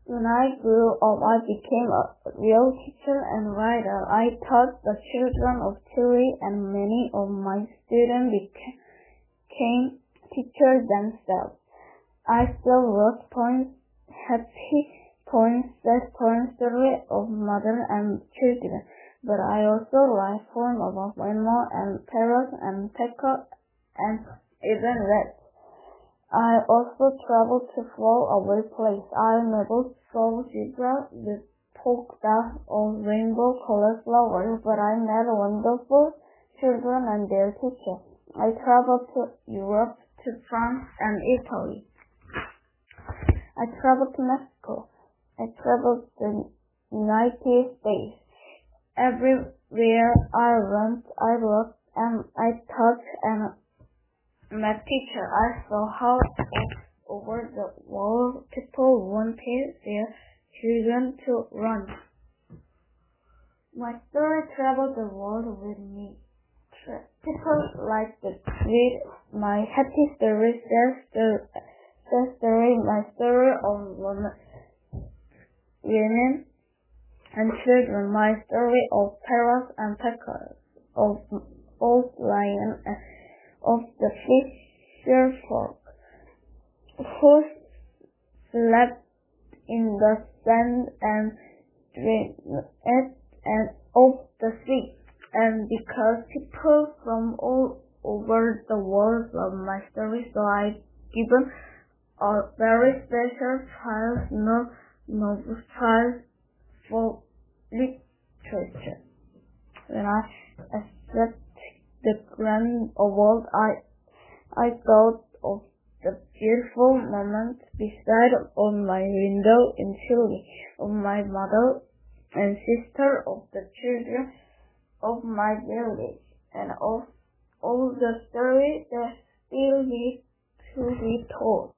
When I grew up, I became a real teacher and writer. I taught the children of Chile, and many of my students became teachers themselves. I still wrote poems, happy poems, sad poems, stories of mother and children. But I also write poems about animals and parrots and peacock and even rats. I also travel to far away places. I never saw zebra with polka dots or rainbow-colored flowers, but I met wonderful children and their teachers. I traveled to Europe, to France and Italy. I traveled to Mexico. I traveled to the United States. Everywhere I went, I wrote and I taught and met teachers. I saw how all over the world people wanted their children to run. My story traveled the world with me. People like to read my happy stories, sad story, my story of women and children, my story of parrots and peacocks, of old lion, and of the fisher folk who slept in the sand and dreamed and of the sea. And because people from all over the world love my story, so I given a very special prize, Nobel Prize for literature. When I accepted the grand award, I thought of the beautiful moment beside on my window in Chile, of my mother and sister, of the children of my village, and of all the stories that still need to be told.